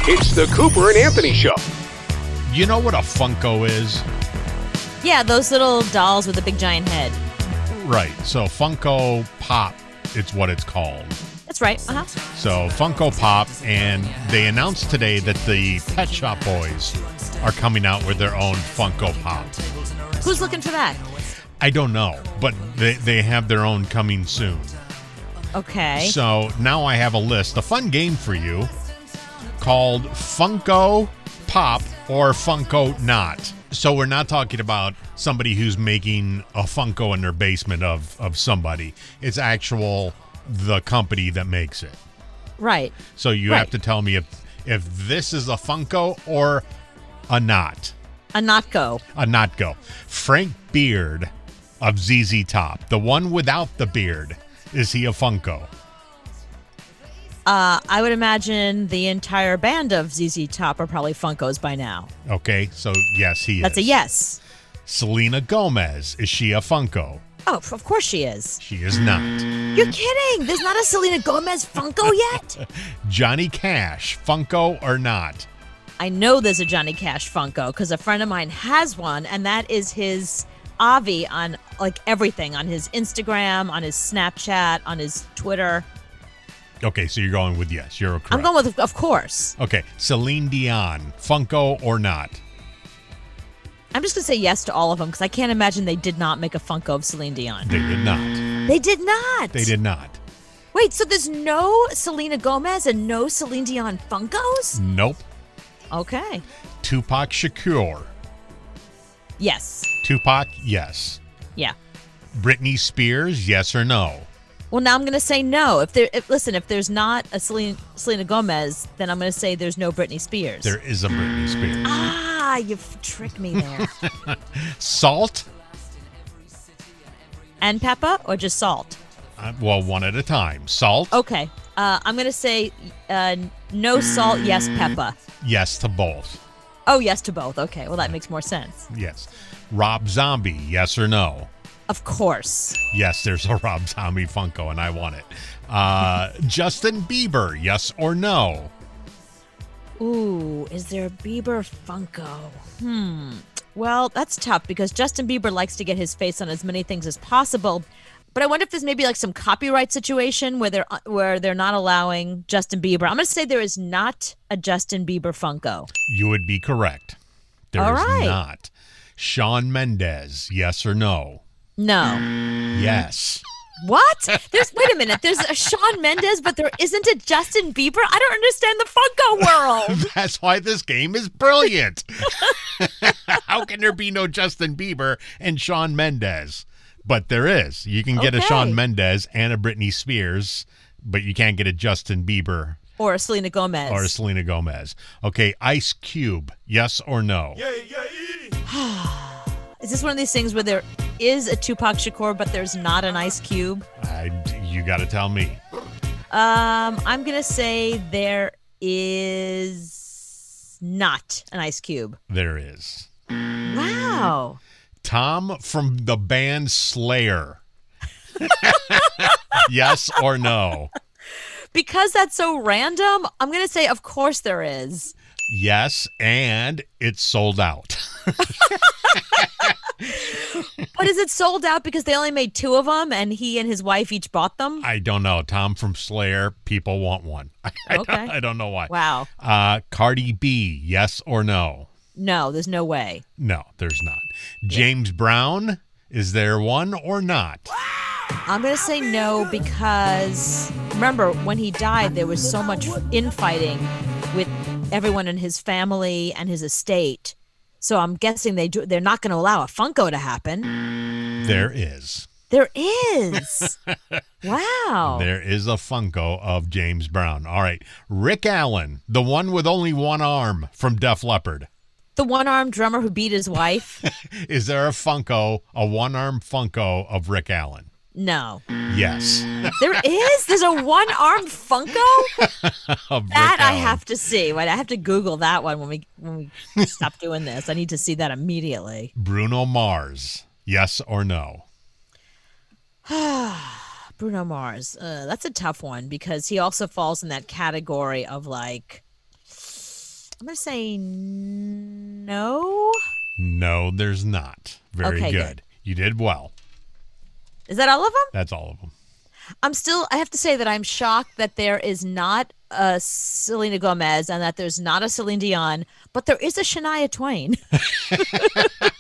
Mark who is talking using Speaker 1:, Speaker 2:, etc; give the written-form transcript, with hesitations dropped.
Speaker 1: It's the Cooper and Anthony Show.
Speaker 2: You know what a Funko is?
Speaker 3: Yeah, those little dolls with a big giant head.
Speaker 2: Right. So Funko Pop, it's what it's called.
Speaker 3: That's right.
Speaker 2: So Funko Pop, and they announced today that the Pet Shop Boys are coming out with their own Funko Pop.
Speaker 3: Who's looking for that?
Speaker 2: I don't know, but they have their own coming soon.
Speaker 3: Okay.
Speaker 2: So now I have a list, a fun game for you called Funko Pop or Funko Not. So we're not talking about somebody who's making a Funko in their basement of somebody. It's actual the company that makes it.
Speaker 3: Right.
Speaker 2: So you have to tell me if this is a Funko or a Not.
Speaker 3: A not go.
Speaker 2: A not go. Frank Beard of ZZ Top, the one without the beard, is he a Funko?
Speaker 3: I would imagine the entire band of ZZ Top are probably Funkos by now.
Speaker 2: Okay, so yes, he is.
Speaker 3: That's a yes.
Speaker 2: Selena Gomez, is she a Funko?
Speaker 3: Oh, of course she is.
Speaker 2: She is not.
Speaker 3: You're kidding. There's not a Selena Gomez Funko yet?
Speaker 2: Johnny Cash, Funko or not?
Speaker 3: I know there's a Johnny Cash Funko because a friend of mine has one, and that is his Avi on like everything, on his Instagram, on his Snapchat, on his Twitter.
Speaker 2: Okay, so you're going with yes. You're correct.
Speaker 3: I'm going with of course.
Speaker 2: Okay, Celine Dion, Funko or not?
Speaker 3: I'm just going to say yes to all of them because I can't imagine they did not make a Funko of Celine Dion.
Speaker 2: They did not.
Speaker 3: They did not.
Speaker 2: They did not.
Speaker 3: Wait, so there's no Selena Gomez and no Celine Dion Funkos?
Speaker 2: Nope.
Speaker 3: Okay.
Speaker 2: Tupac Shakur.
Speaker 3: Yes.
Speaker 2: Tupac, yes.
Speaker 3: Yeah.
Speaker 2: Britney Spears, yes or no?
Speaker 3: Well, now I'm going to say no. If there's not a Selena Gomez, then I'm going to say there's no Britney Spears.
Speaker 2: There is a Britney Spears.
Speaker 3: Ah, you've tricked me there.
Speaker 2: Salt?
Speaker 3: And Peppa or just Salt?
Speaker 2: Well, one at a time. Salt?
Speaker 3: Okay. I'm going to say no Salt, yes Peppa.
Speaker 2: Yes to both.
Speaker 3: Oh, yes to both. Okay. Well, that makes more sense.
Speaker 2: Yes. Rob Zombie, yes or no?
Speaker 3: Of course.
Speaker 2: Yes, there's a Rob Zombie Funko, and I want it. Justin Bieber, yes or no?
Speaker 3: Ooh, is there a Bieber Funko? Well, that's tough because Justin Bieber likes to get his face on as many things as possible. But I wonder if there's maybe like some copyright situation where they're not allowing Justin Bieber. I'm going to say there is not a Justin Bieber Funko.
Speaker 2: You would be correct. There
Speaker 3: All
Speaker 2: is
Speaker 3: right.
Speaker 2: not. Shawn Mendes, yes or no?
Speaker 3: No.
Speaker 2: Yes.
Speaker 3: What? Wait a minute. There's a Shawn Mendes, but there isn't a Justin Bieber? I don't understand the Funko world.
Speaker 2: That's why this game is brilliant. How can there be no Justin Bieber and Shawn Mendes? But there is. You can get a Shawn Mendes and a Britney Spears, but you can't get a Justin Bieber.
Speaker 3: Or a Selena Gomez.
Speaker 2: Or a Selena Gomez. Okay, Ice Cube, yes or no?
Speaker 3: Is this one of these things where there is a Tupac Shakur, but there's not an Ice Cube?
Speaker 2: You got to tell me.
Speaker 3: I'm going to say there is not an Ice Cube.
Speaker 2: There is.
Speaker 3: Wow.
Speaker 2: Tom from the band Slayer. Yes or no?
Speaker 3: Because that's so random, I'm going to say, of course there is.
Speaker 2: Yes, and it's sold out.
Speaker 3: But is it sold out because they only made 2 of them and he and his wife each bought them?
Speaker 2: I don't know. Tom from Slayer, people want one.
Speaker 3: Okay.
Speaker 2: I don't know why.
Speaker 3: Wow.
Speaker 2: Cardi B, yes or no?
Speaker 3: No, there's no way.
Speaker 2: No, there's not. James Brown, is there one or not?
Speaker 3: I'm going to say no because, remember, when he died, there was so much infighting with everyone in his family and his estate. So I'm guessing they're not going to allow a Funko to happen.
Speaker 2: There is.
Speaker 3: There is. Wow.
Speaker 2: There is a Funko of James Brown. All right. Rick Allen, the one with only one arm from Def Leppard.
Speaker 3: The one-armed drummer who beat his wife?
Speaker 2: Is there a Funko, a one-arm Funko of Rick Allen?
Speaker 3: No.
Speaker 2: Yes.
Speaker 3: There is? There's a one-armed Funko?
Speaker 2: Of
Speaker 3: That
Speaker 2: Rick
Speaker 3: I
Speaker 2: Allen.
Speaker 3: have to see. Wait, I have to Google that one when we stop doing this. I need to see that immediately.
Speaker 2: Bruno Mars, yes or no?
Speaker 3: Bruno Mars. That's a tough one because he also falls in that category of like I'm going to say no.
Speaker 2: No, there's not. Very
Speaker 3: Okay,
Speaker 2: good. You did well.
Speaker 3: Is that all of them?
Speaker 2: That's all of them.
Speaker 3: I have to say that I'm shocked that there is not a Selena Gomez and that there's not a Celine Dion, but there is a Shania Twain.